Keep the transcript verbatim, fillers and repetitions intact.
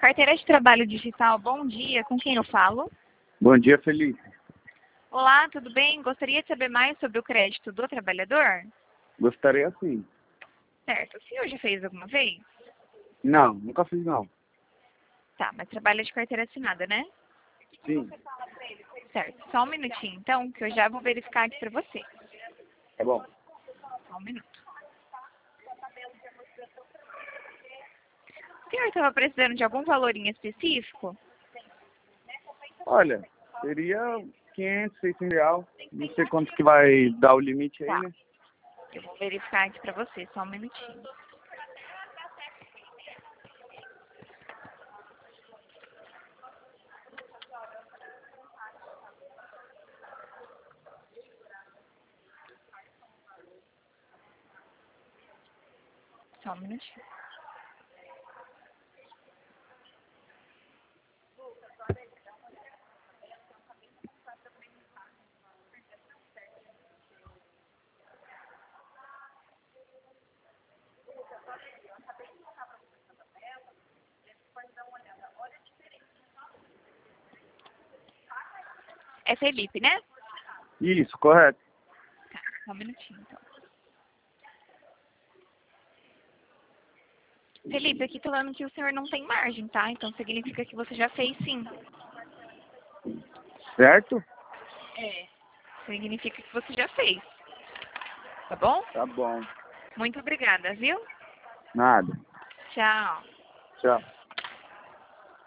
Carteira de Trabalho Digital, bom dia. Com quem eu falo? Bom dia, Felipe. Olá, tudo bem? Gostaria de saber mais sobre o crédito do trabalhador? Gostaria sim. Certo. O senhor já fez alguma vez? Não, nunca fiz não. Tá, mas trabalha de carteira assinada, né? Sim, Certo. Só um minutinho, então, que eu já vou verificar aqui pra você. tá bom. Só um minuto. O senhor estava precisando de algum valor em específico? Olha, seria quinhentos, seiscentos real. Não sei quanto que vai dar o limite aí, Tá. né? Eu vou verificar aqui pra você, só um minutinho. Só um minutinho. É Felipe, né? Isso, correto. Tá, só um minutinho, então. Felipe, aqui tá falando que o senhor não tem margem, tá? Então significa que você já fez sim. Certo? É. Significa que você já fez. Tá bom? Tá bom. Muito obrigada, viu? Nada. Tchau. Tchau.